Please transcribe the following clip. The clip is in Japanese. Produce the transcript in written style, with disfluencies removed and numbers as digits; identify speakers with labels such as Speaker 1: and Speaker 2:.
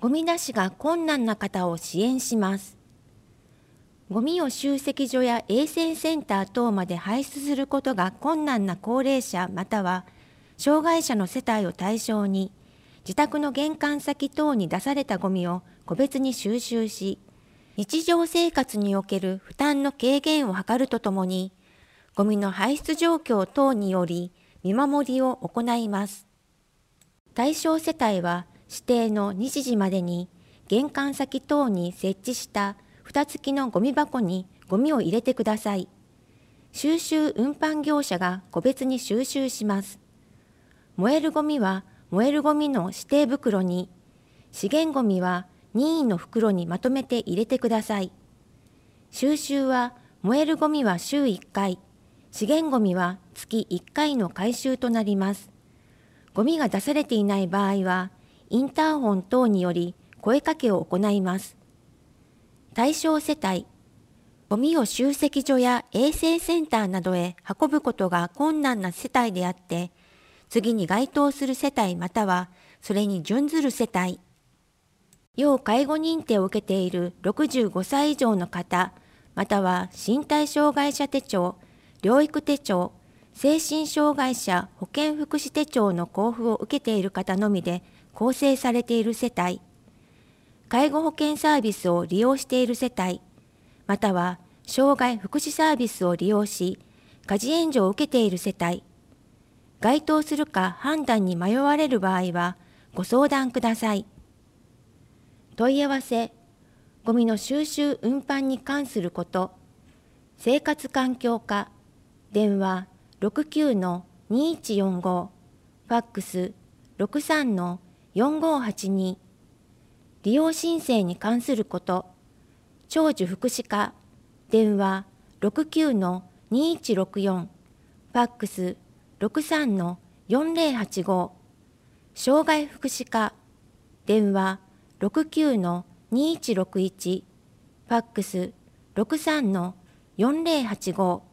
Speaker 1: ゴミ出しが困難な方を支援します。ゴミを集積所や衛生センター等まで排出することが困難な高齢者または障害者の世帯を対象に、自宅の玄関先等に出されたゴミを個別に収集し、日常生活における負担の軽減を図るとともに、ゴミの排出状況等により見守りを行います。対象世帯は指定の日時までに玄関先等に設置した蓋付きのゴミ箱にゴミを入れてください。収集運搬業者が個別に収集します。燃えるゴミは燃えるゴミの指定袋に、資源ゴミは任意の袋にまとめて入れてください。収集は燃えるゴミは週1回、資源ゴミは月1回の回収となります。ゴミが出されていない場合は、インターホン等により声かけを行います。対象世帯、ゴミを集積所や衛生センターなどへ運ぶことが困難な世帯であって、次に該当する世帯またはそれに準ずる世帯、要介護認定を受けている65歳以上の方、または身体障害者手帳、療育手帳、精神障害者保健福祉手帳の交付を受けている方のみで構成されている世帯、介護保険サービスを利用している世帯、または障害福祉サービスを利用し、家事援助を受けている世帯、該当するか判断に迷われる場合はご相談ください。問い合わせ、ゴミの収集運搬に関すること、生活環境課、電話 69-2145、ファックス 63-4582、利用申請に関すること、長寿福祉課、電話 69-2164、ファックス 63-4085、障害福祉課、電話 69-2161、ファックス 63-4085